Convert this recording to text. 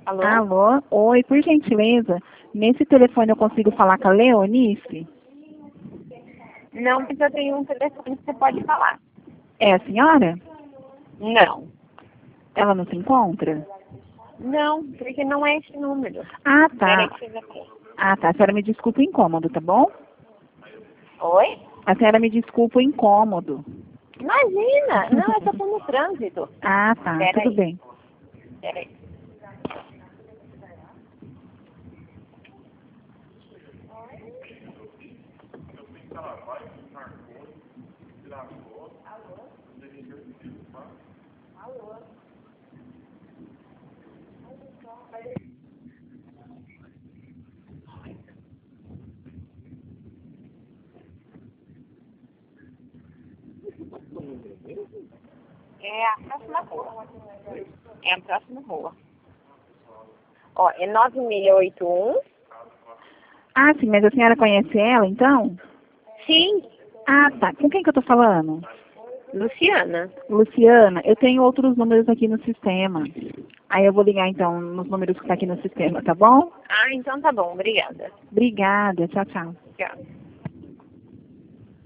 Alô? Alô? Oi, por gentileza, nesse telefone eu consigo falar com a Leonice? Não, mas eu tenho um telefone que você pode falar. É a senhora? Não. Ela não se encontra? Não, porque não é esse número. Ah, Peraí tá. que você aqui. Ah, tá. A senhora me desculpa o incômodo, tá bom? Oi? A senhora me desculpa o incômodo. Imagina! Não, eu tô no trânsito. Ah, tá. Tudo Peraí, bem. peraí. É a próxima rua. É a próxima rua. Ó, é 9681. Ah, sim, mas a senhora conhece ela, então? Sim, Ah, tá. Com quem que eu tô falando? Luciana. Luciana, eu tenho outros números aqui no sistema. Aí eu vou ligar, então, nos números que tá aqui no sistema, tá bom? Ah, então tá bom. Obrigada. Obrigada. Tchau, tchau. Tchau.